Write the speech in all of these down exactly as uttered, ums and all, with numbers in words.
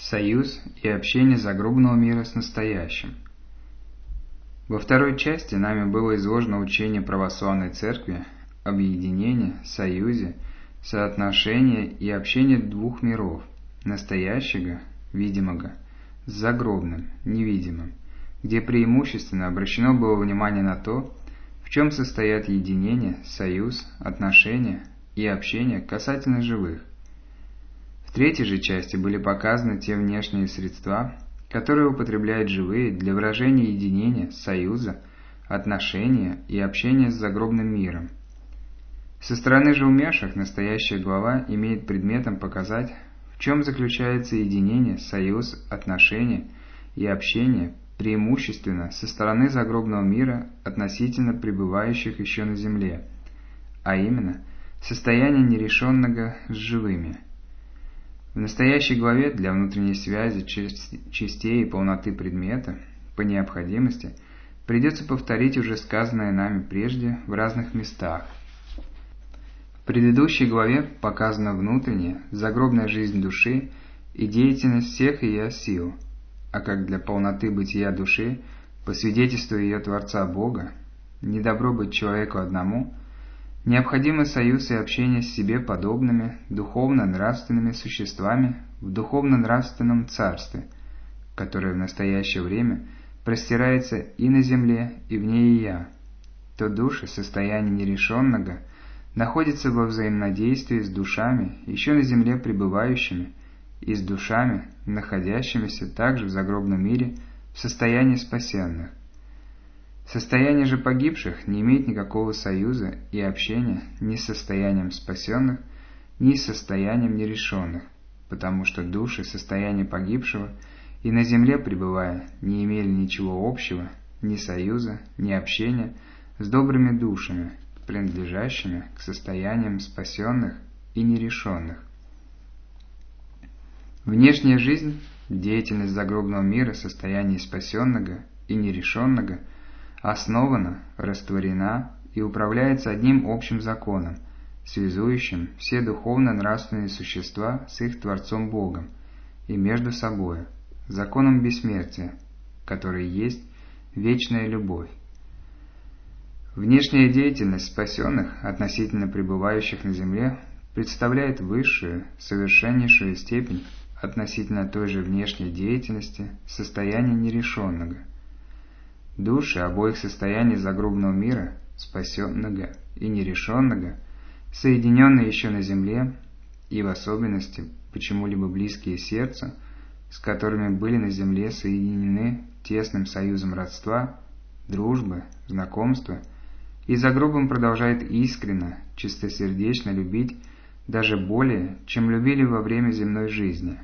Союз и общение загробного мира с настоящим. Во второй части нами было изложено учение православной церкви об единении, союзе, соотношении и общении двух миров – настоящего, видимого, с загробным, невидимым, где преимущественно обращено было внимание на то, в чем состоят единение, союз, отношения и общение касательно живых. В третьей же части были показаны те внешние средства, которые употребляют живые для выражения единения, союза, отношения и общения с загробным миром. Со стороны же умерших настоящая глава имеет предметом показать, в чем заключается единение, союз, отношения и общение преимущественно со стороны загробного мира относительно пребывающих еще на земле, а именно состояние нерешенного с живыми. В настоящей главе для внутренней связи частей и полноты предмета, по необходимости, придется повторить уже сказанное нами прежде в разных местах. В предыдущей главе показана внутренняя, загробная жизнь души и деятельность всех ее сил, а как для полноты бытия души, по свидетельству ее Творца Бога, не добро быть человеку одному, необходимый союз и общение с себе подобными духовно-нравственными существами в духовно-нравственном царстве, которое в настоящее время простирается и на земле, и вне ея, то души состояния нерешенного находятся во взаимодействии с душами, еще на земле пребывающими, и с душами, находящимися также в загробном мире в состоянии спасенных. Состояние же погибших не имеет никакого союза и общения ни с состоянием спасенных, ни с состоянием нерешенных, потому что души состояния погибшего и на земле пребывая не имели ничего общего, ни союза, ни общения с добрыми душами, принадлежащими к состояниям спасенных и нерешенных. Внешняя жизнь, деятельность загробного мира, состояние спасенного и нерешенного основана, растворена и управляется одним общим законом, связующим все духовно-нравственные существа с их Творцом Богом и между собою, законом бессмертия, который есть вечная любовь. Внешняя деятельность спасенных относительно пребывающих на земле представляет высшую, совершеннейшую степень относительно той же внешней деятельности состояния нерешенного. Души обоих состояний загробного мира, спасенного и нерешенного, соединенные еще на земле, и в особенности почему-либо близкие сердцу, с которыми были на земле соединены тесным союзом родства, дружбы, знакомства, и за гробом продолжает искренно, чистосердечно любить даже более, чем любили во время земной жизни.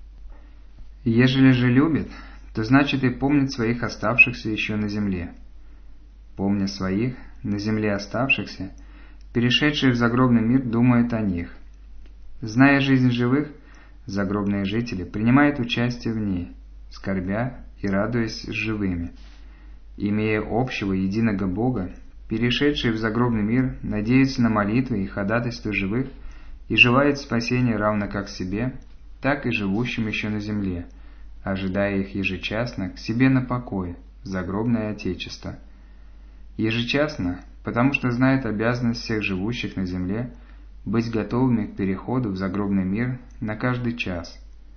Ежели же любит, то значит и помнит своих оставшихся еще на земле. Помня своих, на земле оставшихся, перешедшие в загробный мир думают о них. Зная жизнь живых, загробные жители принимают участие в ней, скорбя и радуясь с живыми. Имея общего единого Бога, перешедшие в загробный мир надеются на молитвы и ходатайства живых и желают спасения равно как себе, так и живущим еще на земле, ожидая их ежечасно к себе на покой, в загробное Отечество. Ежечасно, потому что знает обязанность всех живущих на земле быть готовыми к переходу в загробный мир на каждый час.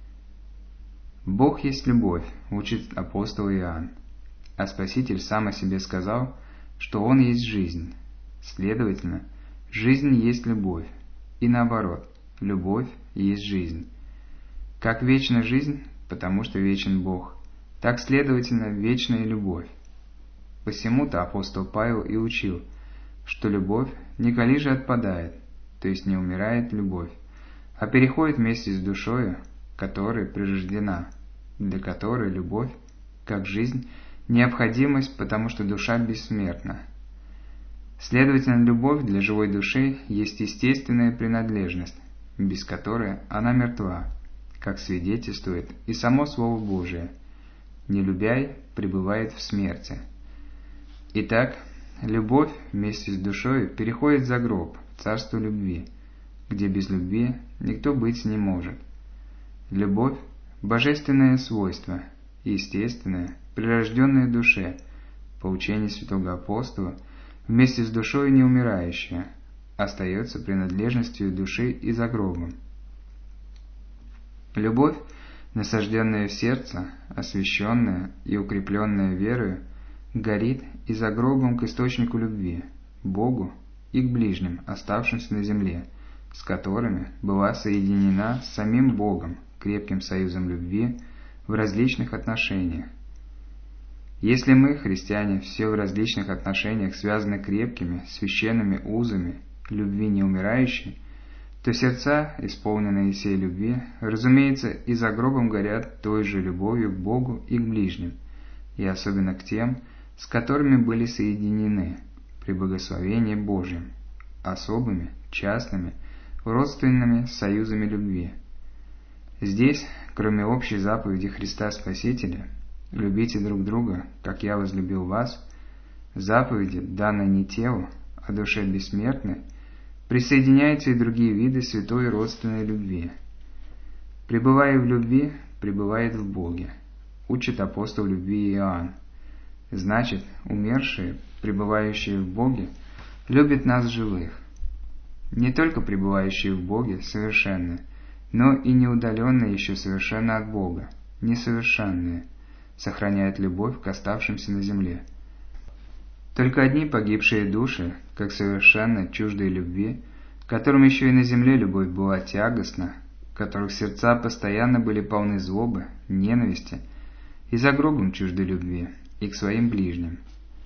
«Бог есть любовь», учит апостол Иоанн, а Спаситель сам о себе сказал, что Он есть жизнь. Следовательно, жизнь есть любовь, и наоборот, любовь есть жизнь. Как вечна жизнь, потому что вечен Бог, так, следовательно, вечна и любовь. Посему-то апостол Павел и учил, что любовь николи же отпадает, то есть не умирает любовь, а переходит вместе с душою, которой прирождена, для которой любовь, как жизнь, необходимость, потому что душа бессмертна. Следовательно, любовь для живой души есть естественная принадлежность, без которой она мертва, как свидетельствует и само Слово Божие: «Не любяй, пребывает в смерти». Итак, любовь вместе с душой переходит за гроб, в царство любви, где без любви никто быть не может. Любовь божественное свойство, естественное, прирожденное душе, по учению святого апостола, вместе с душой неумирающая, остается принадлежностью души и за гробом. Любовь, насажденная в сердце, освященная и укрепленная верою, горит и за гробом к источнику любви, Богу и к ближним, оставшимся на земле, с которыми была соединена с самим Богом крепким союзом любви в различных отношениях. Если мы, христиане, все в различных отношениях связаны крепкими, священными узами любви неумирающей, то сердца, исполненные сей любви, разумеется, и за гробом горят той же любовью к Богу и к ближним, и особенно к тем, с которыми были соединены при благословении Божьем, особыми, частными, родственными союзами любви. Здесь, кроме общей заповеди Христа Спасителя «Любите друг друга, как я возлюбил вас», заповеди, данной не телу, а душе бессмертной, присоединяются и другие виды святой родственной любви. «Пребывая в любви, пребывает в Боге», учит апостол любви Иоанн. Значит, умершие, пребывающие в Боге, любят нас живых. Не только пребывающие в Боге совершенны, но и неудаленные еще совершенно от Бога, несовершенные, сохраняют любовь к оставшимся на земле. Только одни погибшие души, как совершенно чуждые любви, которым еще и на земле любовь была тягостна, которых сердца постоянно были полны злобы, ненависти, и за гробом чужды любви, и к своим ближним.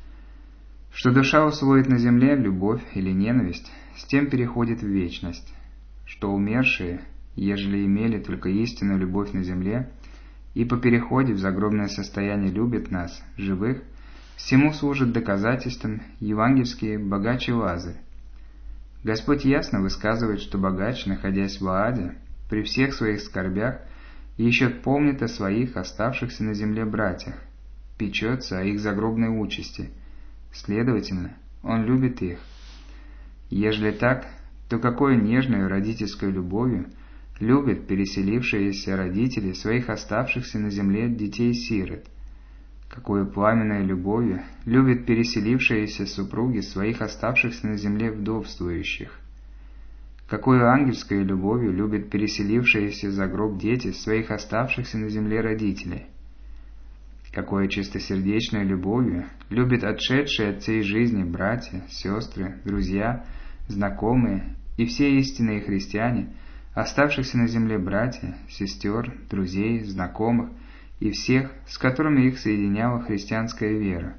Что душа усвоит на земле любовь или ненависть, с тем переходит в вечность, что умершие, ежели имели только истинную любовь на земле, и по переходе в загробное состояние любят нас, живых, всему служат доказательством евангельские богач и Лазарь. Господь ясно высказывает, что богач, находясь в Ааде, при всех своих скорбях, еще помнит о своих оставшихся на земле братьях, печется о их загробной участи, следовательно, он любит их. Ежели так, то какой нежной родительской любовью любят переселившиеся родители своих оставшихся на земле детей-сирот, какой пламенной любовью любят переселившиеся супруги своих оставшихся на земле вдовствующих, какой ангельской любовью любят переселившиеся за гроб дети своих оставшихся на земле родителей, какой чистосердечной любовью любят отшедшие от сей жизни братья, сестры, друзья, знакомые и все истинные христиане, оставшихся на земле братья, сестер, друзей, знакомых и всех, с которыми их соединяла христианская вера.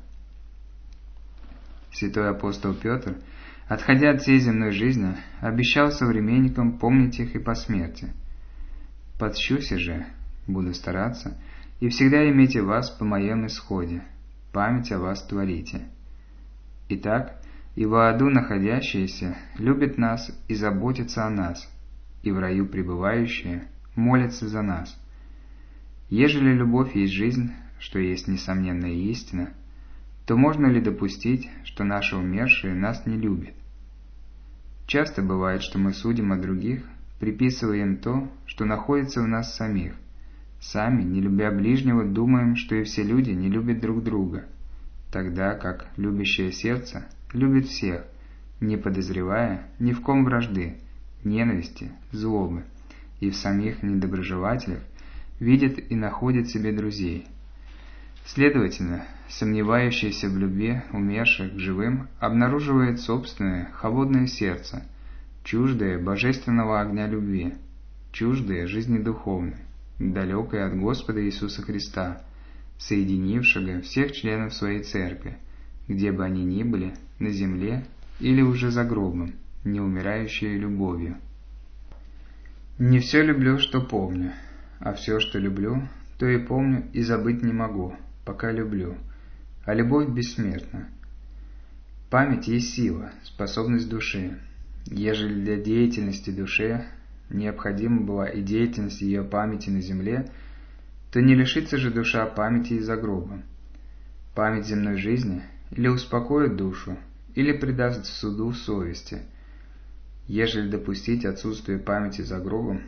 Святой апостол Петр, отходя от всей земной жизни, обещал современникам помнить их и по смерти. «Подщуся же, буду стараться, и всегда имейте вас по моем исходе, память о вас творите». Итак, и в аду находящиеся любят нас и заботятся о нас, и в раю пребывающие молятся за нас. Ежели любовь есть жизнь, что есть несомненная истина, то можно ли допустить, что наши умершие нас не любят? Часто бывает, что мы судим о других, приписывая им то, что находится в нас самих. Сами, не любя ближнего, думаем, что и все люди не любят друг друга, тогда как любящее сердце любит всех, не подозревая ни в ком вражды, ненависти, злобы, и в самих недоброжелателях видит и находит себе друзей. Следовательно, сомневающийся в любви умерших к живым обнаруживает собственное холодное сердце, чуждое божественного огня любви, чуждое жизни духовной, далекое от Господа Иисуса Христа, соединившего всех членов своей церкви, где бы они ни были, на земле или уже за гробом, не умирающей любовью. «Не все люблю, что помню, а все, что люблю, то и помню, и забыть не могу, пока люблю. А любовь бессмертна. Память есть сила, способность души. Ежели для деятельности души необходима была и деятельность ее памяти на земле, то не лишится же душа памяти и за гробом. Память земной жизни или успокоит душу, или предаст суду совести. Ежели допустить отсутствие памяти за гробом,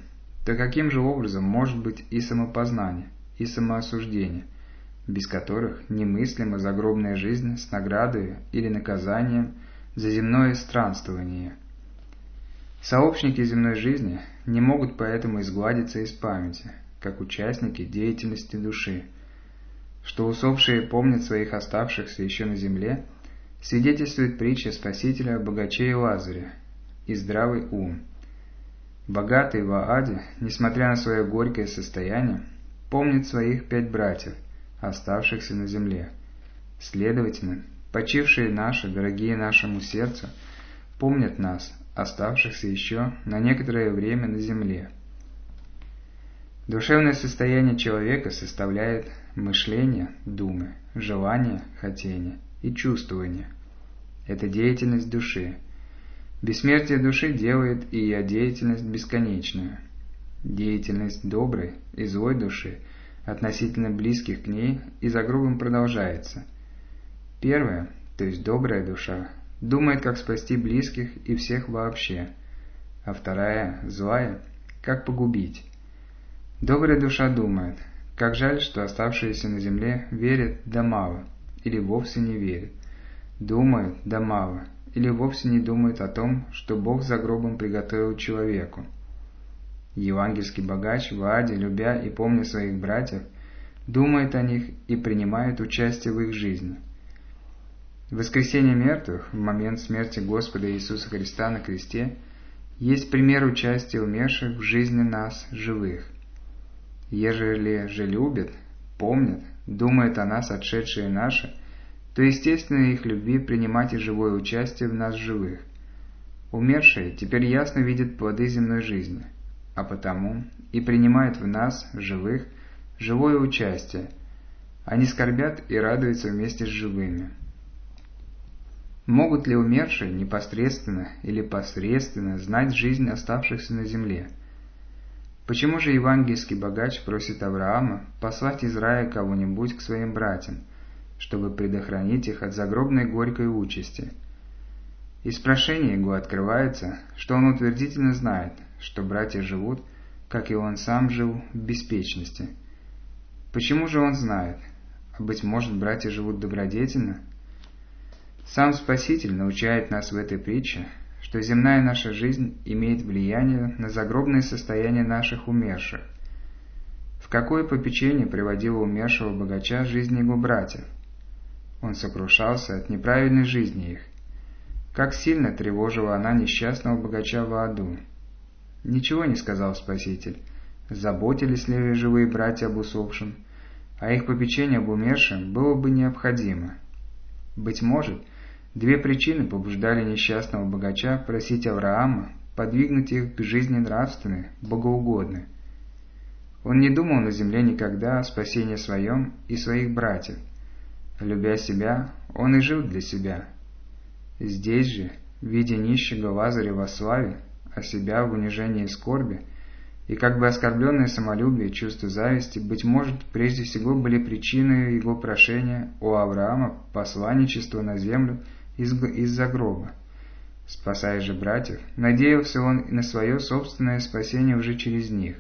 то каким же образом может быть и самопознание, и самоосуждение, без которых немыслима загробная жизнь с наградой или наказанием за земное странствование? Сообщники земной жизни не могут поэтому изгладиться из памяти, как участники деятельности души. Что усопшие помнят своих оставшихся еще на земле, свидетельствует притча Спасителя о богаче и Лазаре и здравый ум. Богатый в Ааде, несмотря на свое горькое состояние, помнит своих пять братьев, оставшихся на земле. Следовательно, почившие наши, дорогие нашему сердцу, помнят нас, оставшихся еще на некоторое время на земле. Душевное состояние человека составляет мышление, думы, желание, хотение и чувствование. Это деятельность души. Бессмертие души делает и ее деятельность бесконечную. Деятельность доброй и злой души, относительно близких к ней, и за грубым продолжается. Первая, то есть добрая душа, думает, как спасти близких и всех вообще, а вторая, злая, как погубить. Добрая душа думает, как жаль, что оставшиеся на земле верят да мало, или вовсе не верят, думают да мало, или вовсе не думают о том, что Бог за гробом приготовил человеку. Евангельский богач в Ааде, любя и помня своих братьев, думает о них и принимает участие в их жизни. Воскресение мертвых в момент смерти Господа Иисуса Христа на кресте есть пример участия умерших в жизни нас, живых. Ежели же любят, помнят, думают о нас отшедшие наши, то естественно их любви принимать и живое участие в нас живых. Умершие теперь ясно видят плоды земной жизни, а потому и принимают в нас, живых, живое участие. Они скорбят и радуются вместе с живыми. Могут ли умершие непосредственно или посредственно знать жизнь оставшихся на земле? Почему же евангельский богач просит Авраама послать из рая кого-нибудь к своим братьям, чтобы предохранить их от загробной горькой участи? Из прошения его открывается, что он утвердительно знает, что братья живут, как и он сам жил, в беспечности. Почему же он знает? А быть может, братья живут добродетельно? Сам Спаситель научает нас в этой притче, что земная наша жизнь имеет влияние на загробное состояние наших умерших. В какое попечение приводила умершего богача жизнь его братьев? Он сокрушался от неправильной жизни их. Как сильно тревожила она несчастного богача в аду. Ничего не сказал Спаситель, заботились ли живые братья об усопшем, а их попечение об умершем было бы необходимо. Быть может, две причины побуждали несчастного богача просить Авраама подвигнуть их к жизни нравственной, богоугодной. Он не думал на земле никогда о спасении своем и своих братьев. Любя себя, он и жил для себя. Здесь же, видя нищего Лазаря во славе, а себя в унижении и скорби, и как бы оскорбленное самолюбие и чувство зависти, быть может, прежде всего были причиной его прошения у Авраама посланничества на землю из-за гроба. Спасая же братьев, надеялся он и на свое собственное спасение уже через них.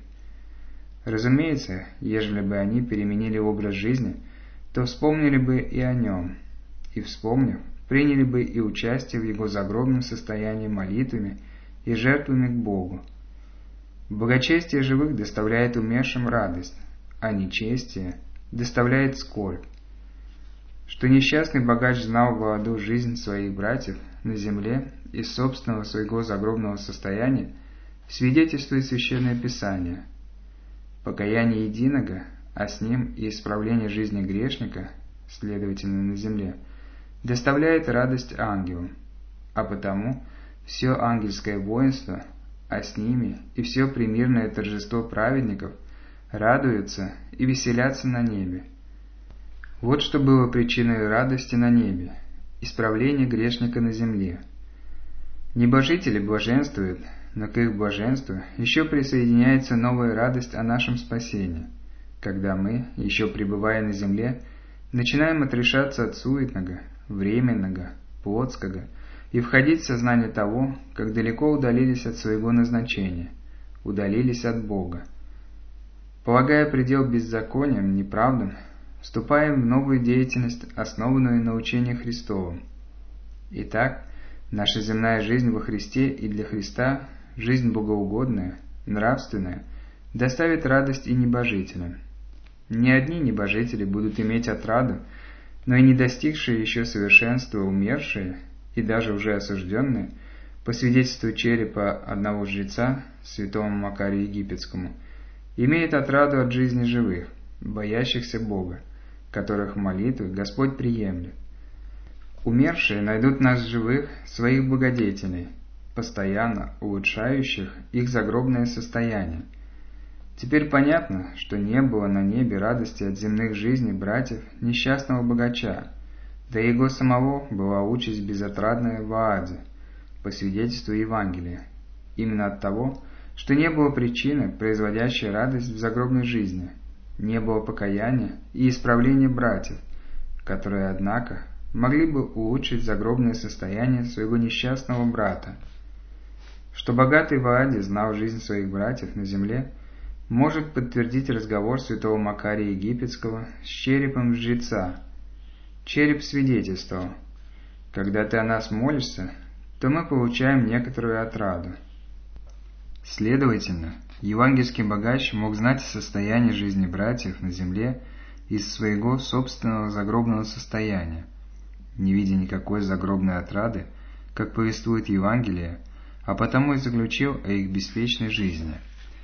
Разумеется, ежели бы они переменили образ жизни, то вспомнили бы и о нем, и, вспомнив, приняли бы и участие в его загробном состоянии молитвами и жертвами к Богу. Благочестие живых доставляет умершим радость, а нечестие доставляет скорбь. Что несчастный богач знал в аду жизнь своих братьев на земле из собственного своего загробного состояния, свидетельствует Священное Писание. Покаяние единого, а с ним и исправление жизни грешника, следовательно на земле, доставляет радость ангелам, а потому все ангельское воинство, а с ними и все премирное торжество праведников радуются и веселятся на небе. Вот что было причиной радости на небе – исправление грешника на земле. Небожители блаженствуют, но к их блаженству еще присоединяется новая радость о нашем спасении, когда мы, еще пребывая на земле, начинаем отрешаться от суетного, временного, плотского и входить в сознание того, как далеко удалились от своего назначения, удалились от Бога. Полагая предел беззакониям, неправдам, вступаем в новую деятельность, основанную на учении Христовом. Итак, наша земная жизнь во Христе и для Христа, жизнь богоугодная, нравственная, доставит радость и небожителям. Не одни небожители будут иметь отраду, но и не достигшие еще совершенства умершие и даже уже осужденные, по свидетельству черепа одного жреца, святому Макарию Египетскому, имеют отраду от жизни живых, боящихся Бога, которых молитвы Господь приемлет. Умершие найдут нас живых, своих благодетелей, постоянно улучшающих их загробное состояние. Теперь понятно, что не было на небе радости от земных жизней братьев несчастного богача, да и его самого была участь безотрадная в Ааде, по свидетельству Евангелия, именно от того, что не было причины, производящей радость в загробной жизни, не было покаяния и исправления братьев, которые, однако, могли бы улучшить загробное состояние своего несчастного брата. Что богатый в Ааде знал жизнь своих братьев на земле, может подтвердить разговор святого Макария Египетского с черепом жреца. Череп свидетельствовал: «Когда ты о нас молишься, то мы получаем некоторую отраду». Следовательно, евангельский богач мог знать о состоянии жизни братьев на земле из своего собственного загробного состояния, не видя никакой загробной отрады, как повествует Евангелие, а потому и заключил о их беспечной жизни.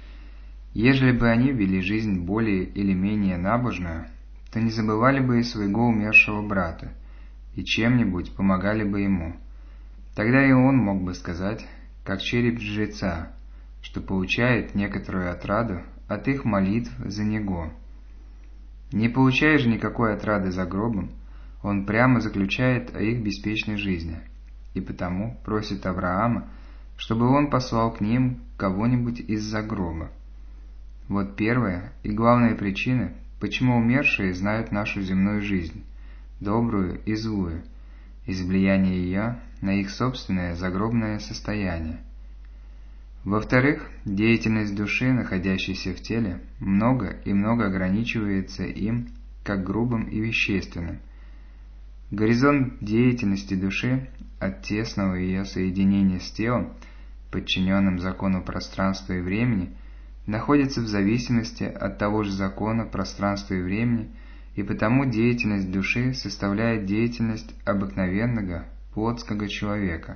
Ежели бы они вели жизнь более или менее набожную, то не забывали бы и своего умершего брата, и чем-нибудь помогали бы ему. Тогда и он мог бы сказать, как череп жреца, что получает некоторую отраду от их молитв за него. Не получая же никакой отрады за гробом, он прямо заключает о их беспечной жизни, и потому просит Авраама, чтобы он послал к ним кого-нибудь из-за гроба. Вот первая и главная причина, почему умершие знают нашу земную жизнь, добрую и злую, из влияния ее на их собственное загробное состояние. Во-вторых, деятельность души, находящейся в теле, много и много ограничивается им, как грубым и вещественным. Горизонт деятельности души от тесного ее соединения с телом, подчиненным закону пространства и времени, находится в зависимости от того же закона пространства и времени, и потому деятельность души составляет деятельность обыкновенного плотского человека.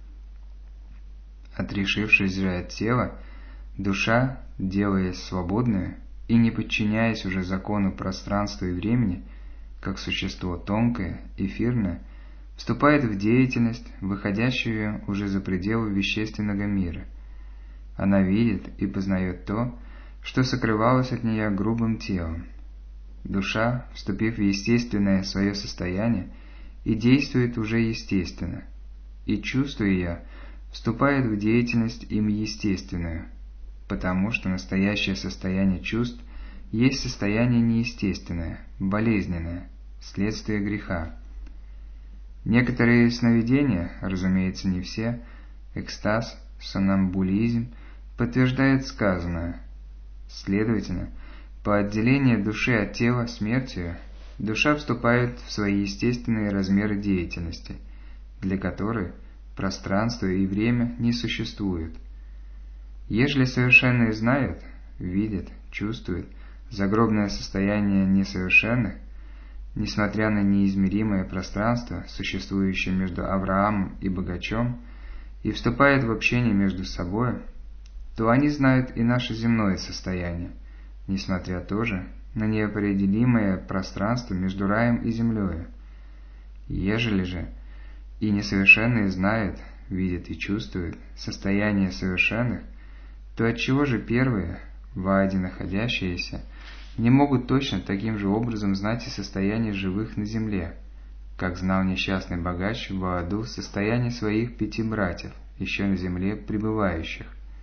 Отрешившись же от тела, душа, делаясь свободную и не подчиняясь уже закону пространства и времени, как существо тонкое, эфирное, вступает в деятельность, выходящую уже за пределы вещественного мира. Она видит и познает то, что сокрывалось от нее грубым телом. Душа, вступив в естественное свое состояние, и действует уже естественно, и чувство ее вступает в деятельность им естественную, потому что настоящее состояние чувств есть состояние неестественное, болезненное, следствие греха. Некоторые сновидения, разумеется, не все, экстаз, сомнамбулизм, подтверждают сказанное. Следовательно, по отделению души от тела смертью, душа вступает в свои естественные размеры деятельности, для которой пространство и время не существуют. Ежели совершенные знают, видят, чувствуют загробное состояние несовершенных, несмотря на неизмеримое пространство, существующее между Авраамом и богачом, и вступают в общение между собой, то они знают и наше земное состояние, несмотря тоже на неопределимое пространство между раем и землею. Ежели же и несовершенные знают, видят и чувствуют состояние совершенных, то отчего же первые, в Ааде находящиеся, не могут точно таким же образом знать и состояние живых на земле, как знал несчастный богач в Ааду состояние своих пяти братьев, еще на земле пребывающих?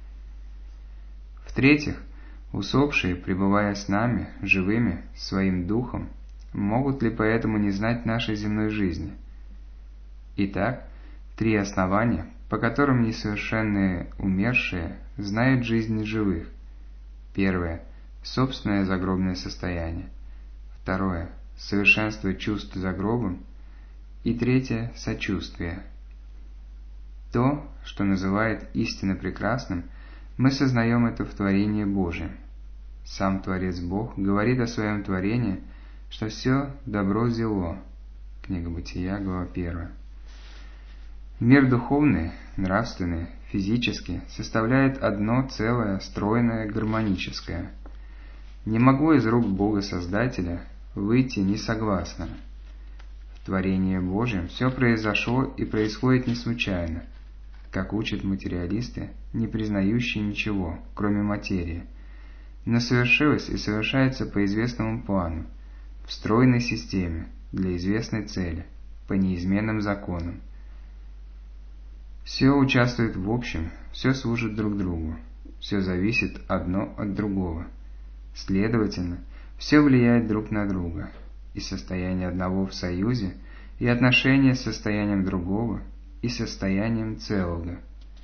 В-третьих, усопшие, пребывая с нами, живыми, своим духом, могут ли поэтому не знать нашей земной жизни? Итак, три основания, по которым несовершенные умершие знают жизнь живых. Первое – собственное загробное состояние. Второе – совершенство чувств за гробом. И третье – сочувствие. То, что называет истинно прекрасным, мы сознаем это в творении Божьем. Сам Творец Бог говорит о своем творении, что все добро зело. Книга Бытия, глава первая. Мир духовный, нравственный, физический составляет одно целое, стройное, гармоническое. Не могло из рук Бога-Создателя выйти несогласно. В творении Божьем все произошло и происходит не случайно, как учат материалисты, не признающие ничего, кроме материи, но совершилось и совершается по известному плану, в стройной системе, для известной цели, по неизменным законам. Все участвует в общем, все служит друг другу, все зависит одно от другого. Следовательно, все влияет друг на друга, и состояние одного в союзе, и отношения с состоянием другого, и состоянием целого.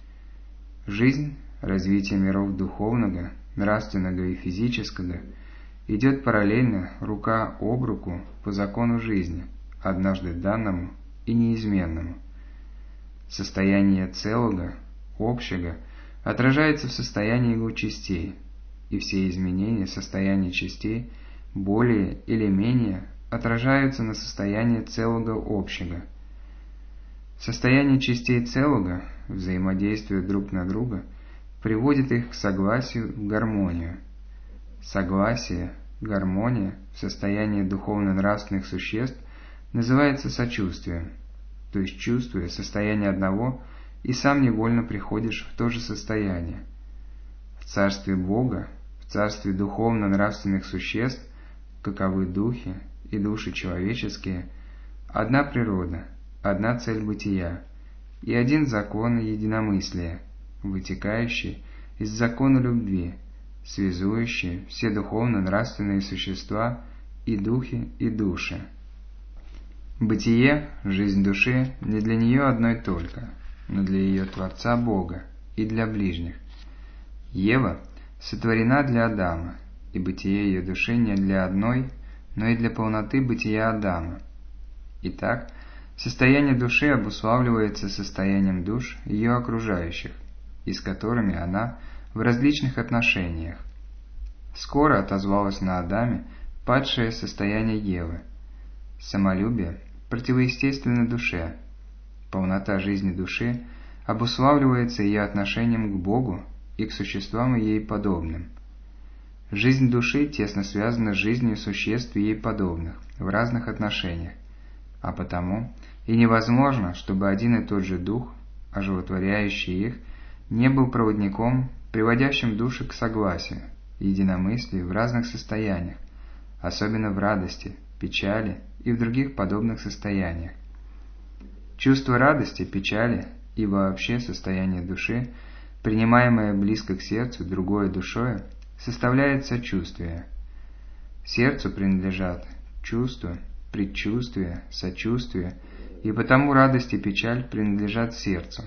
Жизнь, развитие миров духовного, нравственного и физического идет параллельно, рука об руку, по закону жизни, однажды данному и неизменному. Состояние целого, общего, отражается в состоянии его частей, и все изменения состояния частей, более или менее, отражаются на состоянии целого общего. Состояние частей целого, взаимодействие друг на друга, приводит их к согласию в гармонию. Согласие, гармония в состоянии духовно-нравственных существ называется сочувствием, то есть чувствуя состояние одного, и сам невольно приходишь в то же состояние. В царстве Бога, в царстве духовно-нравственных существ, каковы духи и души человеческие, одна природа, одна цель бытия и один закон единомыслия, вытекающий из закона любви, связующий все духовно-нравственные существа и духи и души. Бытие, жизнь души, не для нее одной только, но для ее Творца Бога и для ближних. Ева сотворена для Адама, и бытие ее души не для одной, но и для полноты бытия Адама. Итак, состояние души обуславливается состоянием душ ее окружающих, и с которыми она в различных отношениях. Скоро отозвалось на Адаме падшее состояние Евы. Самолюбие противоестественно душе. Полнота жизни души обуславливается ее отношением к Богу и к существам ей подобным. Жизнь души тесно связана с жизнью существ ей подобных в разных отношениях, а потому и невозможно, чтобы один и тот же дух, оживотворяющий их, не был проводником, приводящим души к согласию, единомыслию в разных состояниях, особенно в радости, печали и в других подобных состояниях. Чувство радости, печали и вообще состояние души, принимаемое близко к сердцу другой душою, составляет сочувствие. Сердцу принадлежат чувства, предчувствие, сочувствие, и потому радость и печаль принадлежат сердцу.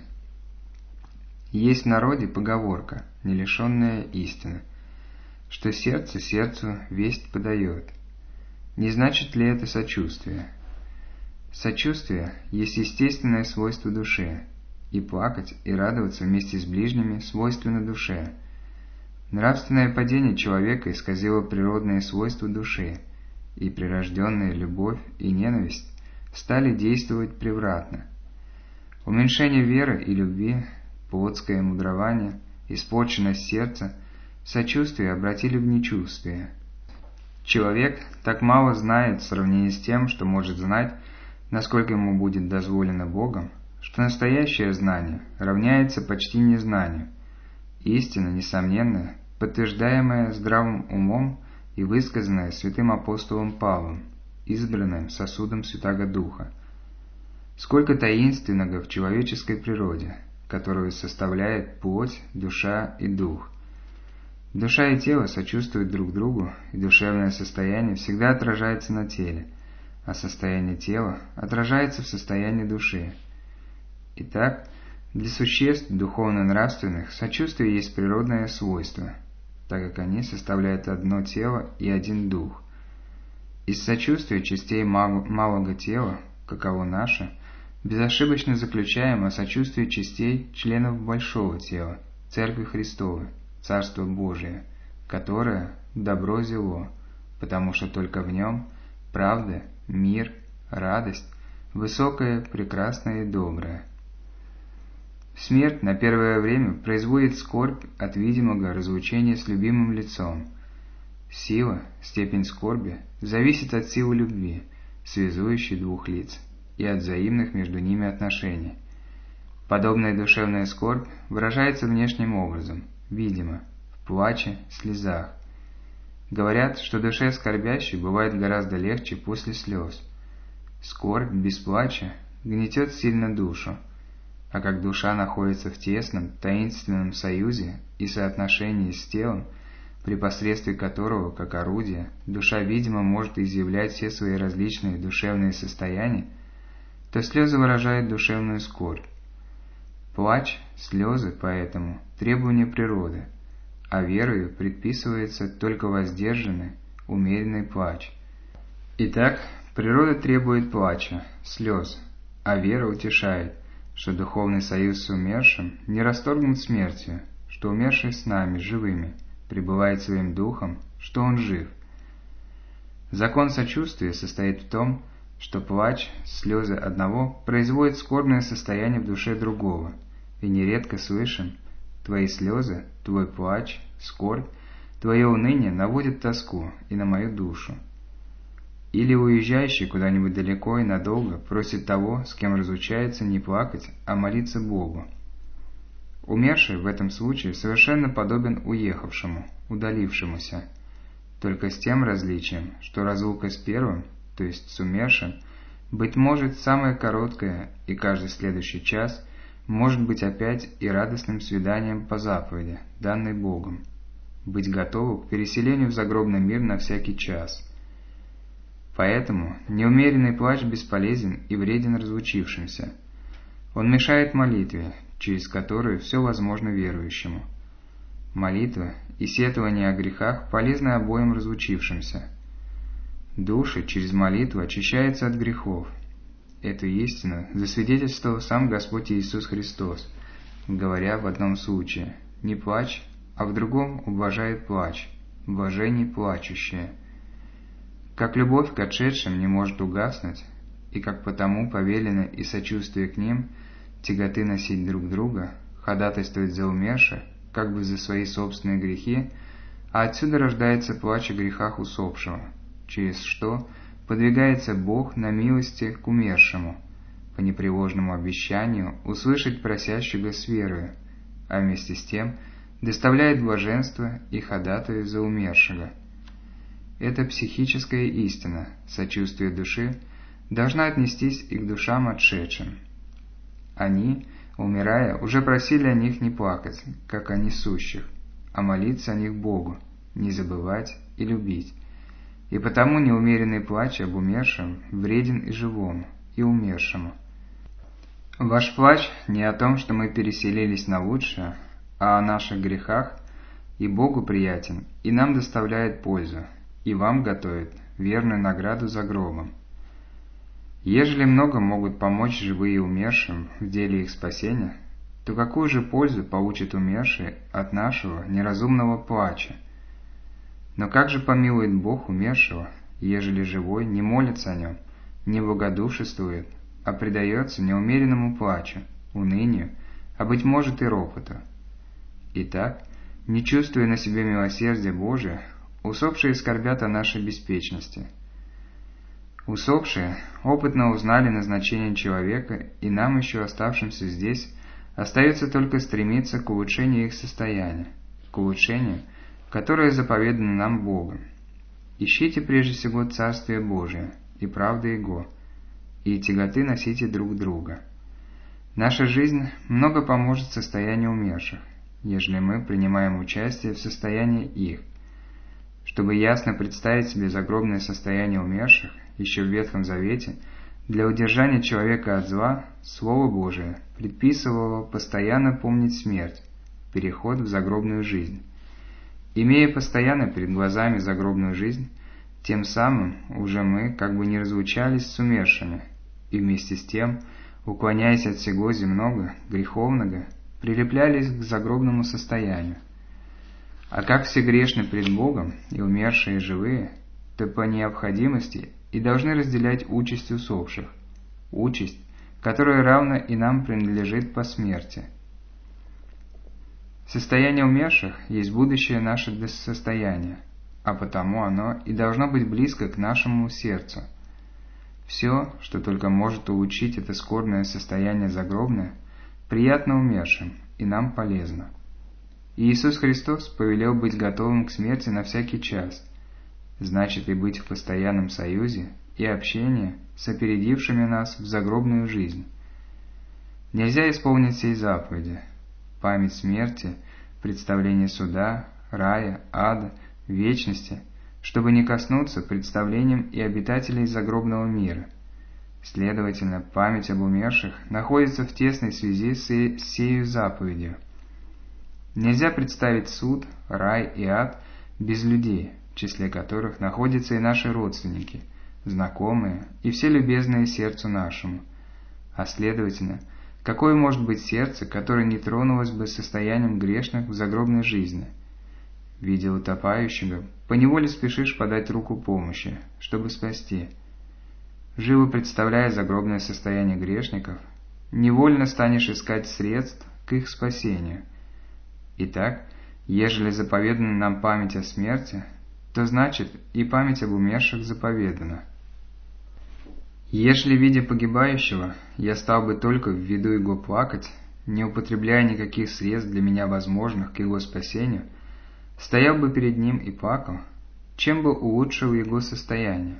Есть в народе поговорка, не лишенная истины, что сердце сердцу весть подает. Не значит ли это сочувствие? Сочувствие есть естественное свойство души, и плакать и радоваться вместе с ближними свойственно душе. Нравственное падение человека исказило природные свойства души, и прирожденная любовь и ненависть стали действовать превратно. Уменьшение веры и любви, плотское мудрование, испорченность сердца, сочувствие обратили в нечувствие. Человек так мало знает в сравнении с тем, что может знать, насколько ему будет дозволено Богом, что настоящее знание равняется почти незнанию. Истина, несомненная, подтверждаемая здравым умом и высказанная святым апостолом Павлом, избранным сосудом Святаго Духа. Сколько таинственного в человеческой природе, которую составляет плоть, душа и дух. Душа и тело сочувствуют друг другу, и душевное состояние всегда отражается на теле, а состояние тела отражается в состоянии души. Итак, Для существ духовно-нравственных сочувствие есть природное свойство, так как они составляют одно тело и один дух. Из сочувствия частей малого тела, каково наше, безошибочно заключаем о сочувствии частей членов большого тела, Церкви Христовой, Царство Божие, которое – добро зело, потому что только в нем правда, мир, радость, высокое, прекрасное и доброе. Смерть на первое время производит скорбь от видимого разлучения с любимым лицом. Сила, степень скорби зависит от силы любви, связующей двух лиц, и от взаимных между ними отношений. Подобная душевная скорбь выражается внешним образом, видимо, в плаче, слезах. Говорят, что душе скорбящей бывает гораздо легче после слез. Скорбь без плача гнетет сильно душу, а как душа находится в тесном, таинственном союзе и соотношении с телом, при посредстве которого, как орудие, душа, видимо, может изъявлять все свои различные душевные состояния, то слезы выражают душевную скорбь. Плач, слезы, поэтому, требование природы, а верою предписывается только воздержанный, умеренный плач. Итак, природа требует плача, слез, а вера утешает, что духовный союз с умершим не расторгнут смертью, что умерший с нами, живыми, пребывает своим духом, что он жив. Закон сочувствия состоит в том, что плач, слезы одного производят скорбное состояние в душе другого, и нередко слышим: «Твои слезы, твой плач, скорбь, твое уныние наводят тоску и на мою душу». Или уезжающий куда-нибудь далеко и надолго просит того, с кем разлучается, не плакать, а молиться Богу. Умерший в этом случае совершенно подобен уехавшему, удалившемуся, только с тем различием, что разлука с первым, то есть с умершим, быть может самая короткая, и каждый следующий час может быть опять и радостным свиданием по заповеди, данной Богом, быть готову к переселению в загробный мир на всякий час. Поэтому неумеренный плач бесполезен и вреден разлучившимся. Он мешает молитве, через которую все возможно верующему. Молитва и сетование о грехах полезны обоим разлучившимся. Души через молитву очищаются от грехов. Эту истину засвидетельствовал сам Господь Иисус Христос, говоря в одном случае: «Не плачь», а в другом ублажает плач, блаженней плачущие. Как любовь к отшедшим не может угаснуть, и как потому повелено и сочувствие к ним, тяготы носить друг друга, ходатайствовать за умерших, как бы за свои собственные грехи, а отсюда рождается плач о грехах усопшего, через что подвигается Бог на милости к умершему, по непреложному обещанию услышать просящего с верою, а вместе с тем доставляет блаженство и ходатаю за умершего. Эта психическая истина, сочувствие души, должна отнестись и к душам отшедшим. Они, умирая, уже просили о них не плакать, как о несущих, а молиться о них Богу, не забывать и любить. И потому неумеренный плач об умершем вреден и живому, и умершему. Ваш плач не о том, что мы переселились на лучшее, а о наших грехах, и Богу приятен, и нам доставляет пользу, и вам готовит верную награду за гробом. Ежели много могут помочь живые умершим в деле их спасения, то какую же пользу получит умерший от нашего неразумного плача? Но как же помилует Бог умершего, ежели живой не молится о нем, не богодушествует, а предается неумеренному плачу, унынию, а быть может и ропоту? Итак, не чувствуя на себе милосердия Божия, усопшие скорбят о нашей беспечности. Усопшие опытно узнали назначение человека, и нам, еще оставшимся здесь, остается только стремиться к улучшению их состояния, к улучшению, которое заповедано нам Богом. Ищите прежде всего Царствие Божие и правды Его, и тяготы носите друг друга. Наша жизнь много поможет состоянию умерших, ежели мы принимаем участие в состоянии их. Чтобы ясно представить себе загробное состояние умерших, еще в Ветхом Завете Для удержания человека от зла Слово Божие предписывало постоянно помнить смерть, переход в загробную жизнь. Имея постоянно перед глазами загробную жизнь, тем самым уже мы как бы не разлучались с умершими, и вместе с тем, уклоняясь от всего земного, греховного, прилеплялись к загробному состоянию. А как все грешны пред Богом, и умершие, и живые, то по необходимости и должны разделять участь усопших, участь, которая равна и нам принадлежит по смерти. Состояние умерших есть будущее наше состояние, а потому оно и должно быть близко к нашему сердцу. Все, что только может улучшить это скорбное состояние загробное, приятно умершим и нам полезно. И Иисус Христос повелел быть готовым к смерти на всякий час, значит и быть в постоянном союзе и общении с опередившими нас в загробную жизнь. Нельзя исполнить сей заповеди: память смерти, представление суда, рая, ада, вечности, чтобы не коснуться представлением и обитателей загробного мира. Следовательно, память об умерших находится в тесной связи с сею заповедью. Нельзя представить суд, рай и ад без людей, в числе которых находятся и наши родственники, знакомые и все любезные сердцу нашему. А следовательно, какое может быть сердце, которое не тронулось бы состоянием грешных в загробной жизни? Видя утопающего, поневоле спешишь подать руку помощи, чтобы спасти. Живо представляя загробное состояние грешников, невольно станешь искать средств к их спасению. Итак, ежели заповедана нам память о смерти, то значит и память об умерших заповедана. Ежели, видя погибающего, я стал бы только в виду его плакать, не употребляя никаких средств для меня возможных к его спасению, стоял бы перед ним и плакал, чем бы улучшил его состояние.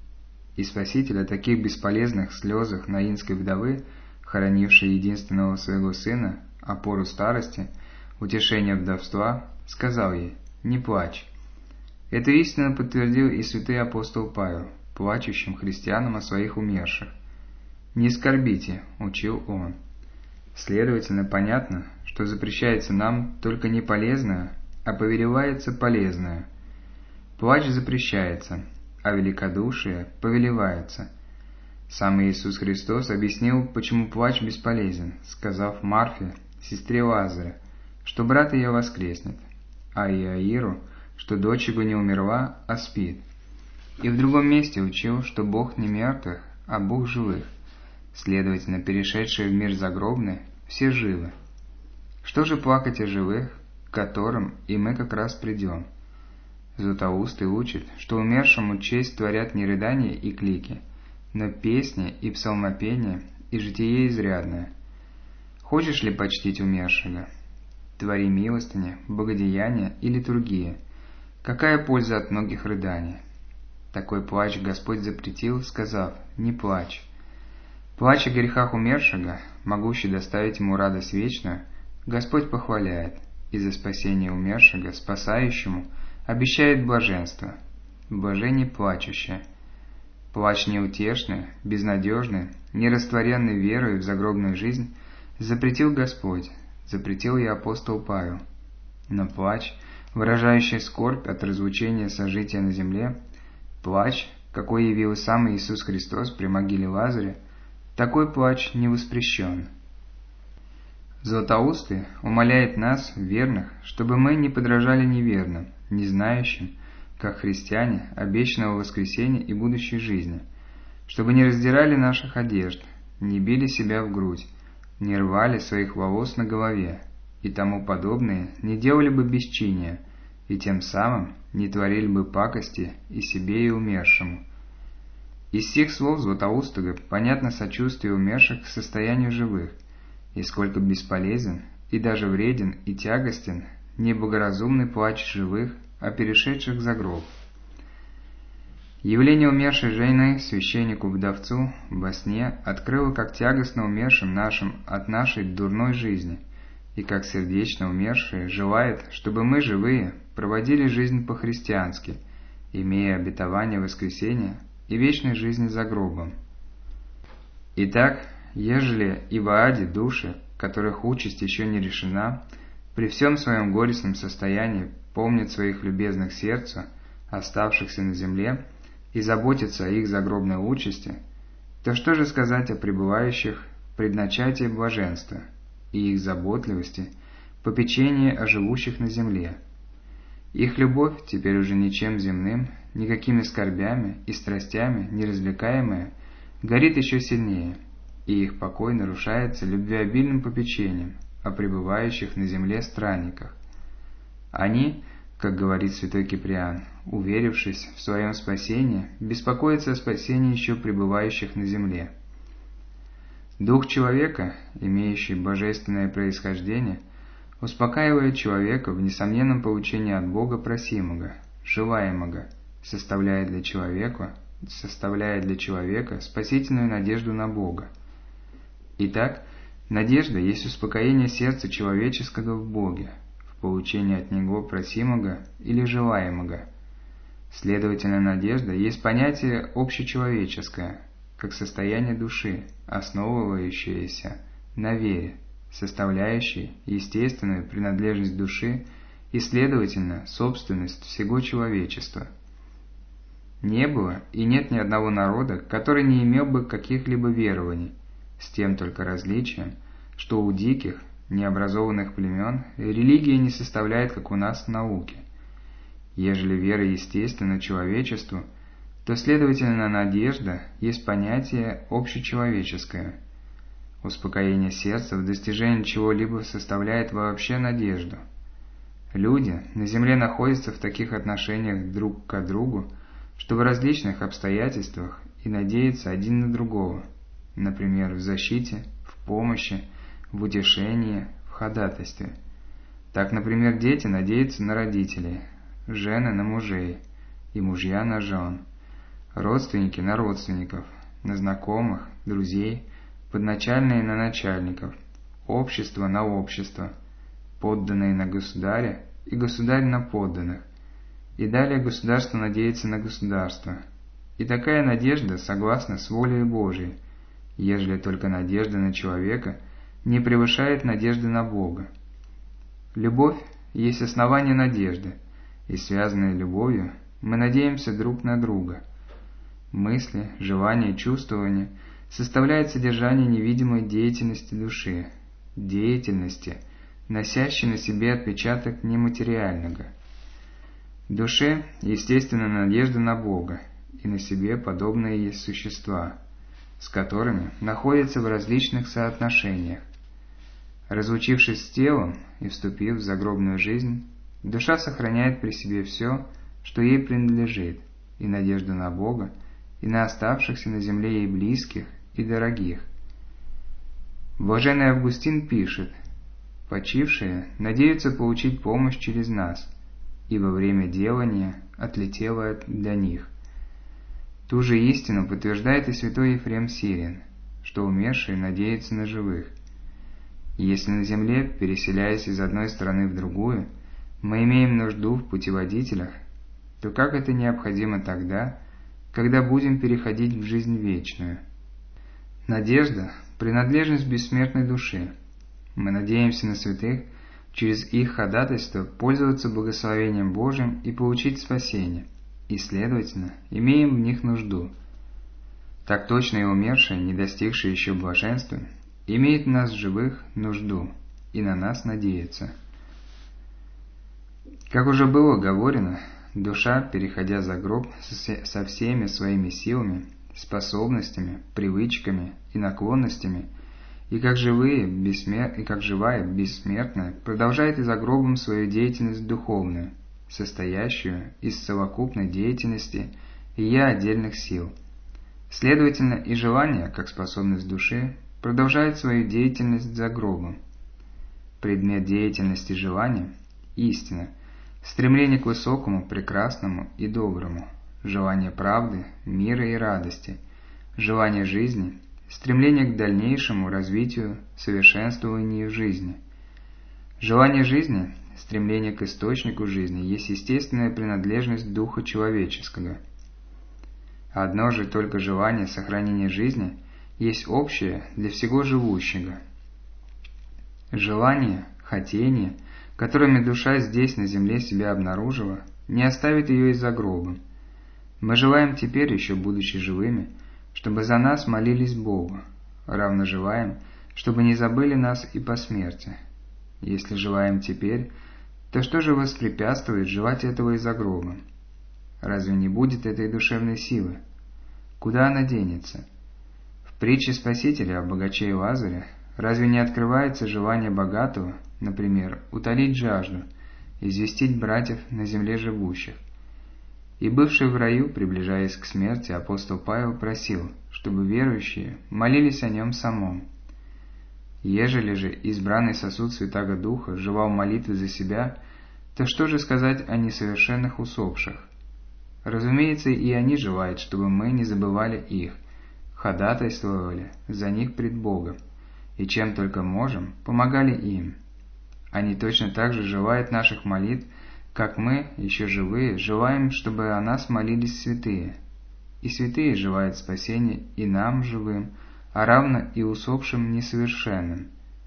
И Спаситель о таких бесполезных слезах наинской вдовы, хоронившей единственного своего сына, опору старости, утешение вдовства, сказал ей: «Не плачь». Это истинно подтвердил и святый апостол Павел, плачущим христианам о своих умерших. «Не скорбите», — учил он. Следовательно, понятно, что запрещается нам только не полезное, а повелевается полезное. Плач запрещается, а великодушие повелевается. Сам Иисус Христос объяснил, почему плач бесполезен, сказав Марфе, сестре Лазаря, что брат ее воскреснет, а Иаиру, что дочь его не умерла, а спит. И в другом месте учил, что Бог не мертвых, а Бог живых. Следовательно, перешедшие в мир загробный, все живы. Что же плакать о живых, к которым и мы как раз придем? Златоустый учит, что умершему честь творят не рыдания и клики, но песни и псалмопения и житие изрядное. Хочешь ли почтить умершего? Твори милостыни, богодеяния и литургии. Какая польза от многих рыданий? Такой плач Господь запретил, сказав: «Не плачь». Плач о грехах умершего, могущий доставить ему радость вечную, Господь похваляет, и за спасение умершего, спасающему, обещает блаженство, блажение плачущее. Плач неутешный, безнадежный, нерастворенный верою в загробную жизнь запретил Господь, запретил и апостол Павел. Но плач, выражающий скорбь от разлучения сожития на земле, плач, какой явил сам Иисус Христос при могиле Лазаря, такой плач не воспрещен. Златоустый умоляет нас, верных, чтобы мы не подражали неверным, не знающим, как христиане, обещанного воскресения и будущей жизни, чтобы не раздирали наших одежд, не били себя в грудь, не рвали своих волос на голове и тому подобные, не делали бы бесчиния, и тем самым не творили бы пакости и себе, и умершему. Из всех слов Златоустого понятно сочувствие умерших к состоянию живых, и сколько бесполезен, и даже вреден и тягостен неблагоразумный плач живых о перешедших за гроб. Явление умершей жены священнику-вдовцу во сне открыло, как тягостно умершим нашим от нашей дурной жизни, и как сердечно умершие желает, чтобы мы, живые, проводили жизнь по-христиански, имея обетование воскресения и вечной жизни за гробом. Итак, ежели и в Ааде души, которых участь еще не решена, при всем своем горестном состоянии помнят своих любезных сердцу, оставшихся на земле, и заботятся о их загробной участи, то что же сказать о пребывающих в предначатии блаженства и их заботливости, попечении о живущих на земле? Их любовь, теперь уже ничем земным, никакими скорбями и страстями не развлекаемая, горит еще сильнее, и их покой нарушается любвеобильным попечением о пребывающих на земле странниках. Они, как говорит святой Киприан, уверившись в своем спасении, беспокоятся о спасении еще пребывающих на земле. Дух человека, имеющий божественное происхождение, успокаивает человека в несомненном получении от Бога просимого, желаемого, составляя для человека, составляя для человека спасительную надежду на Бога. Итак, надежда есть успокоение сердца человеческого в Боге, в получении от Него просимого или желаемого. Следовательно, надежда есть понятие общечеловеческое, как состояние души, основывающееся на вере, составляющей естественную принадлежность души и, следовательно, собственность всего человечества. Не было и нет ни одного народа, который не имел бы каких-либо верований, с тем только различием, что у диких, необразованных племен религия не составляет, как у нас, науки. Ежели вера естественна человечеству, то, следовательно, надежда есть понятие общечеловеческое. Успокоение сердца в достижении чего-либо составляет вообще надежду. Люди на земле находятся в таких отношениях друг к другу, что в различных обстоятельствах и надеются один на другого, например, в защите, в помощи, в утешении, в ходатайстве. Так, например, дети надеются на родителей, жены на мужей и мужья на жен, родственники на родственников, на знакомых, друзей, подначальные на начальников, общество на общество, подданные на государя и государь на подданных, и далее государство надеется на государство. И такая надежда согласна с волей Божией, ежели только надежда на человека не превышает надежды на Бога. Любовь есть основание надежды, и, связанные любовью, мы надеемся друг на друга. Мысли, желания и чувствования составляют содержание невидимой деятельности души, деятельности, носящей на себе отпечаток нематериального. В душе, естественно, надежда на Бога и на себе подобные есть существа, с которыми находятся в различных соотношениях. Разлучившись с телом и вступив в загробную жизнь, душа сохраняет при себе все, что ей принадлежит, и надежду на Бога, и на оставшихся на земле ей близких и дорогих. Блаженный Августин пишет: «Почившие надеются получить помощь через нас, и во время делания отлетело для них». Ту же истину подтверждает и святой Ефрем Сирин, что умершие надеются на живых. Если на земле, переселяясь из одной страны в другую, мы имеем нужду в путеводителях, то как это необходимо тогда, когда будем переходить в жизнь вечную? Надежда – принадлежность бессмертной души. Мы надеемся на святых, через их ходатайство пользоваться благословением Божьим и получить спасение, и, следовательно, имеем в них нужду. Так точно и умершие, не достигшие еще блаженства, имеют в нас живых нужду и на нас надеются. Как уже было говорено, душа, переходя за гроб со всеми своими силами, способностями, привычками и наклонностями, и как, живые, бессмер... и как живая, бессмертная, продолжает и за гробом свою деятельность духовную, состоящую из совокупной деятельности и я отдельных сил. Следовательно, и желание, как способность души, продолжает свою деятельность за гробом. Предмет деятельности желания – истина, стремление к высокому, прекрасному и доброму, желание правды, мира и радости, желание жизни, стремление к дальнейшему развитию, совершенствованию жизни. Желание жизни, стремление к источнику жизни есть естественная принадлежность духа человеческого. Одно же только желание сохранения жизни есть общее для всего живущего. Желание, хотение, которыми душа здесь на земле себя обнаружила, не оставит ее и за гробом. Мы желаем теперь, еще будучи живыми, чтобы за нас молились Богу, равно желаем, чтобы не забыли нас и по смерти. Если желаем теперь, то что же воспрепятствует желать этого и за гробом? Разве не будет этой душевной силы? Куда она денется? В притче Спасителя о богаче и Лазаре разве не открывается желание богатого, например, утолить жажду, известить братьев на земле живущих? И бывший в раю, приближаясь к смерти, апостол Павел просил, чтобы верующие молились о нем самом. Ежели же избранный сосуд Святаго Духа желал молитвы за себя, то что же сказать о несовершенных усопших? Разумеется, и они желают, чтобы мы не забывали их, ходатайствовали за них пред Богом, и чем только можем, помогали им. Они точно так же желают наших молитв, как мы, еще живые, желаем, чтобы о нас молились святые. И святые желают спасения и нам, живым, а равно и усопшим несовершенным.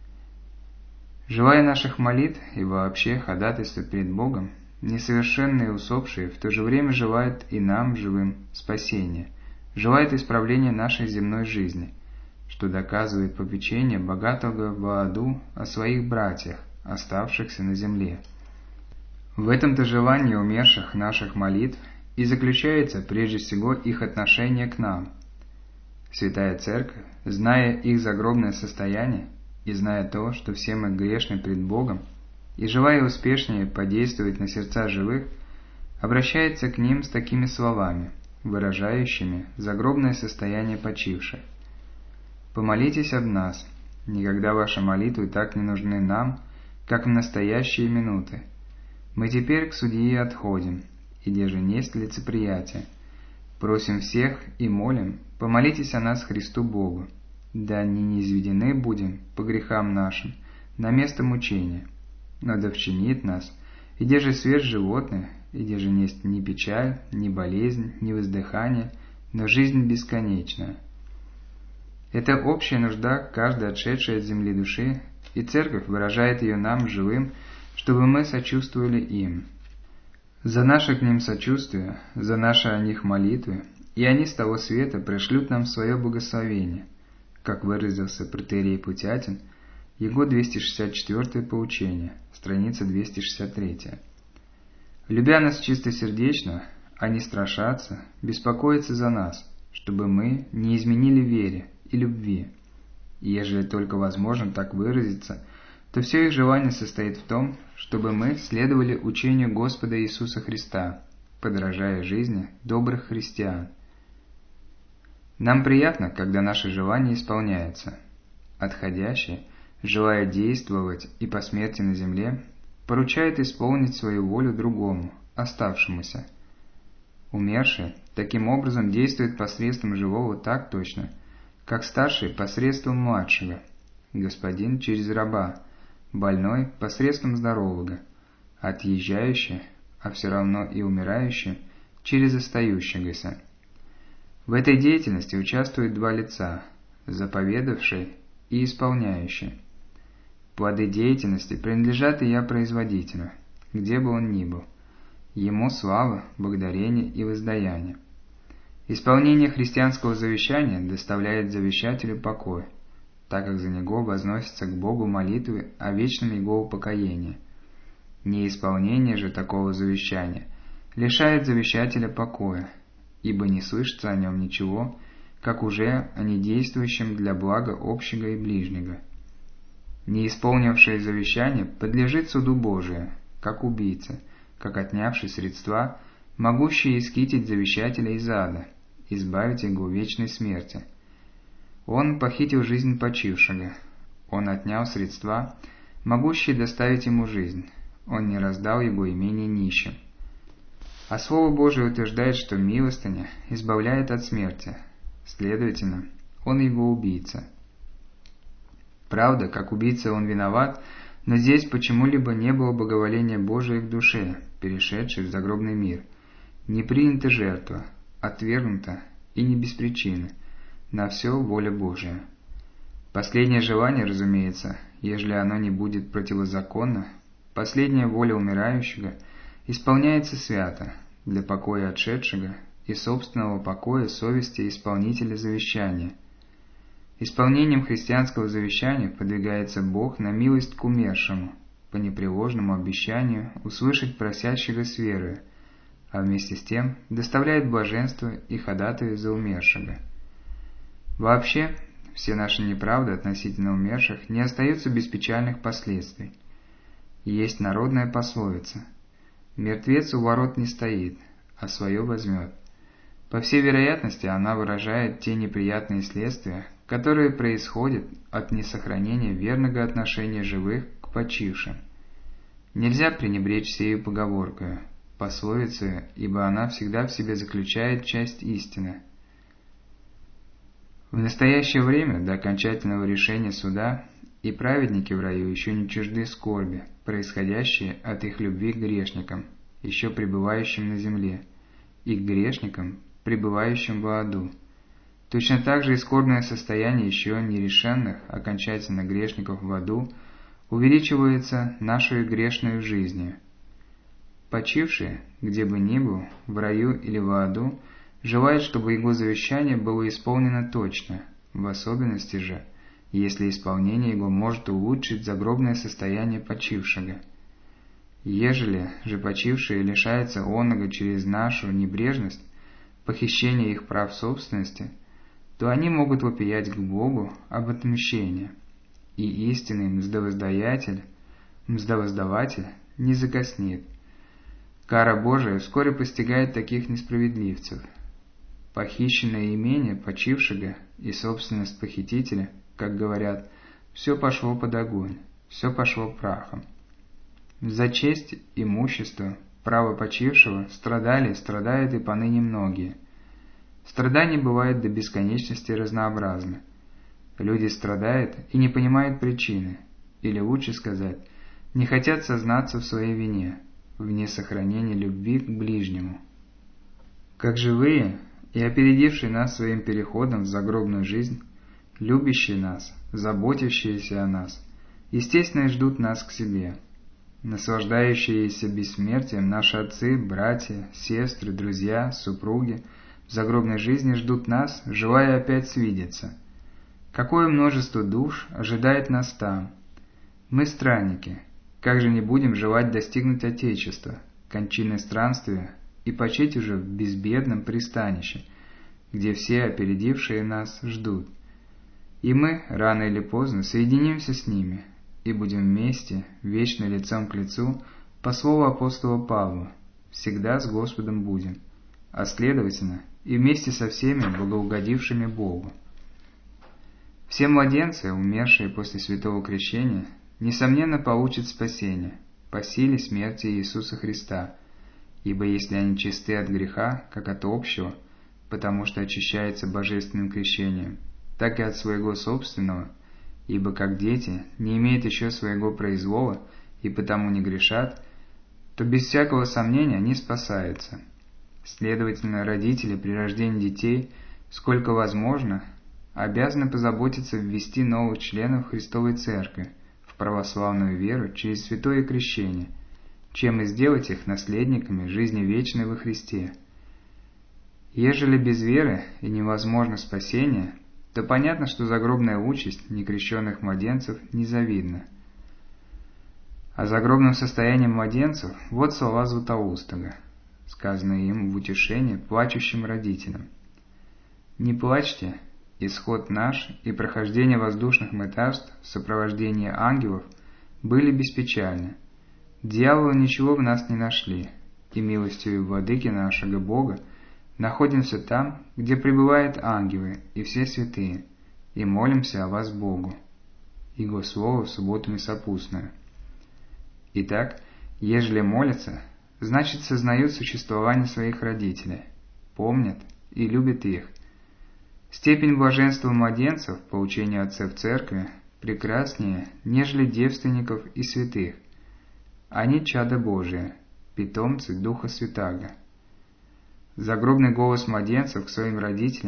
Желая наших молитв и вообще ходатайства перед Богом, несовершенные усопшие в то же время желают и нам, живым, спасения, желают исправления нашей земной жизни, что доказывает попечение богатого в аду о своих братьях, оставшихся на земле. В этом-то желании умерших наших молитв и заключается прежде всего их отношение к нам. Святая Церковь, зная их загробное состояние и зная то, что все мы грешны пред Богом, и желая успешнее подействовать на сердца живых, обращается к ним с такими словами, выражающими загробное состояние почивших. «Помолитесь об нас, никогда ваши молитвы так не нужны нам, как в настоящие минуты. Мы теперь к судье отходим, и деже несть лицеприятие. Просим всех и молим, помолитесь о нас Христу Богу, да не низведены будем по грехам нашим на место мучения, но да вчинит нас, и деже свет животных, и деже несть ни печаль, ни болезнь, ни воздыхание, но жизнь бесконечная». Это общая нужда каждой отшедшей от земли души, и Церковь выражает ее нам, живым, чтобы мы сочувствовали им. За наше к ним сочувствие, за наши о них молитвы, и они с того света пришлют нам свое благословение, как выразился протоиерей Путятин, его двести шестьдесят четвёртое поучение, страница двести шестьдесят третья. Любя нас чистосердечно, они страшатся, беспокоятся за нас, чтобы мы не изменили вере и любви. И ежели только возможно так выразиться, то все их желание состоит в том, чтобы мы следовали учению Господа Иисуса Христа, подражая жизни добрых христиан. Нам приятно, когда наши желания исполняются. Отходящий, желая действовать и по смерти на земле, поручает исполнить свою волю другому, оставшемуся. Умерший таким образом действует посредством живого так точно, как старший посредством младшего, господин через раба, больной посредством здорового, отъезжающий, а все равно и умирающий, через остающегося. В этой деятельности участвуют два лица – заповедавший и исполняющий. Плоды деятельности принадлежат и я производителю, где бы он ни был. Ему слава, благодарение и воздаяние. Исполнение христианского завещания доставляет завещателю покой, так как за него возносятся к Богу молитвы о вечном его упокоении. Неисполнение же такого завещания лишает завещателя покоя, ибо не слышится о нем ничего, как уже о недействующем для блага общего и ближнего. Не исполнивший завещание подлежит суду Божию, как убийца, как отнявший средства, могущие исхитить завещателя из ада, избавить его вечной смерти. Он похитил жизнь почившего, он отнял средства, могущие доставить ему жизнь, он не раздал его имение нищим. А Слово Божие утверждает, что милостыня избавляет от смерти, следовательно, он его убийца. Правда, как убийца он виноват, но здесь почему-либо не было благоволения Божия в душе, перешедшей в загробный мир. Не принята жертва, отвергнута и не без причины, на все воля Божия. Последнее желание, разумеется, ежели оно не будет противозаконно, последняя воля умирающего исполняется свято для покоя отшедшего и собственного покоя совести исполнителя завещания. Исполнением христианского завещания подвигается Бог на милость к умершему, по непреложному обещанию услышать просящего с верою, а вместе с тем доставляет блаженство и ходатаю за умершего. Вообще, все наши неправды относительно умерших не остаются без печальных последствий. Есть народная пословица: «Мертвец у ворот не стоит, а свое возьмет». По всей вероятности, она выражает те неприятные следствия, которые происходят от несохранения верного отношения живых к почившим. Нельзя пренебречь сею поговоркою, пословицей, ибо она всегда в себе заключает часть истины. В настоящее время, до окончательного решения суда, и праведники в раю еще не чужды скорби, происходящие от их любви к грешникам, еще пребывающим на земле, и к грешникам, пребывающим в аду. Точно так же и скорбное состояние еще нерешенных окончательно грешников в аду увеличивается нашей грешной жизнью. Почивший, где бы ни был, в раю или в аду, желает, чтобы его завещание было исполнено точно, в особенности же, если исполнение его может улучшить загробное состояние почившего. Ежели же почившие лишаются оного через нашу небрежность, похищение их прав собственности, то они могут вопиять к Богу об отмщении, и истинный мздовоздаятель, мздовоздаватель не закоснеет. Кара Божия вскоре постигает таких несправедливцев. Похищенное имение почившего и собственность похитителя, как говорят, все пошло под огонь, все пошло прахом. За честь, имущество, право почившего страдали и страдают и поныне многие. Страдания бывают до бесконечности разнообразны. Люди страдают и не понимают причины, или лучше сказать, не хотят сознаться в своей вине, в несохранении любви к ближнему. Как живые и опередившие нас своим переходом в загробную жизнь, любящие нас, заботящиеся о нас, естественно, ждут нас к себе. Наслаждающиеся бессмертием наши отцы, братья, сестры, друзья, супруги в загробной жизни ждут нас, желая опять свидеться. Какое множество душ ожидает нас там! Мы странники, как же не будем желать достигнуть Отечества, кончины странствия и почить уже в безбедном пристанище, где все опередившие нас ждут. И мы, рано или поздно, соединимся с ними и будем вместе, вечно лицом к лицу, по слову апостола Павла, всегда с Господом будем, а следовательно, и вместе со всеми благоугодившими Богу. Все младенцы, умершие после святого крещения, несомненно получат спасение по силе смерти Иисуса Христа, ибо если они чисты от греха, как от общего, потому что очищаются божественным крещением, так и от своего собственного, ибо как дети не имеют еще своего произвола и потому не грешат, то без всякого сомнения они спасаются. Следовательно, родители при рождении детей, сколько возможно, обязаны позаботиться ввести новых членов Христовой Церкви в православную веру через святое крещение, чем и сделать их наследниками жизни вечной во Христе. Ежели без веры и невозможно спасение, то понятно, что загробная участь некрещенных младенцев незавидна. О загробном состоянии младенцев вот слова Златоустого, сказанные им в утешение плачущим родителям. «Не плачьте, исход наш и прохождение воздушных мытарств в сопровождении ангелов были беспечальны. Дьяволы ничего в нас не нашли, и милостью владыки нашего Бога находимся там, где пребывают ангелы и все святые, и молимся о вас Богу». Его слово в субботу месопустную. Итак, ежели молятся, значит сознают существование своих родителей, помнят и любят их. Степень блаженства младенцев, по учению отцов Церкви, прекраснее, нежели девственников и святых. Они чада Божие, питомцы Духа Святаго. Загробный голос младенцев к своим родителям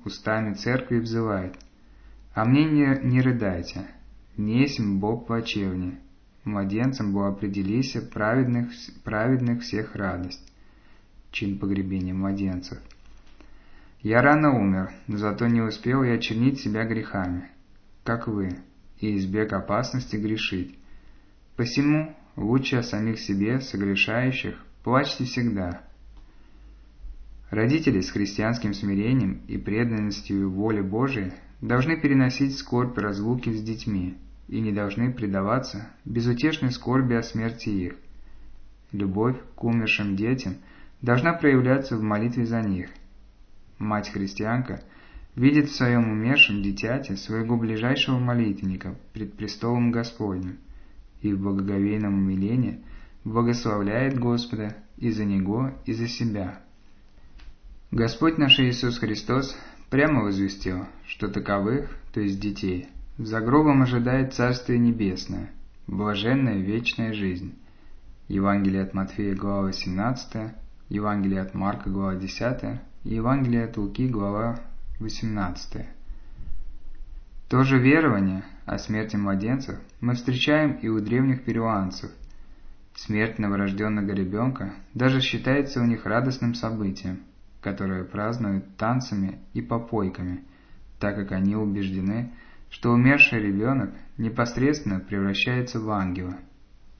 устами церкви взывает: «А мне не, не рыдайте, несем Бог плачевни, младенцам бо определися праведных, праведных всех радость». Чин погребения младенцев. «Я рано умер, зато не успел я чернить себя грехами, как вы, и избег опасности грешить. Посему лучше о самих себе, согрешающих, плачьте всегда». Родители с христианским смирением и преданностью воле Божией должны переносить скорбь разлуки с детьми и не должны предаваться безутешной скорби о смерти их. Любовь к умершим детям должна проявляться в молитве за них. Мать-христианка видит в своем умершем дитяте своего ближайшего молитвенника пред престолом Господним и в благоговейном умилении благословляет Господа и за него, и за себя. Господь наш Иисус Христос прямо возвестил, что таковых, то есть детей, за гробом ожидает Царствие Небесное, блаженная вечная жизнь. Евангелие от Матфея, глава восемнадцатая, Евангелие от Марка, глава десятая, и Евангелие от Луки, глава восемнадцатая. То же верование о смерти младенцев мы встречаем и у древних перуанцев. Смерть новорожденного ребенка даже считается у них радостным событием, которое празднуют танцами и попойками, так как они убеждены, что умерший ребенок непосредственно превращается в ангела –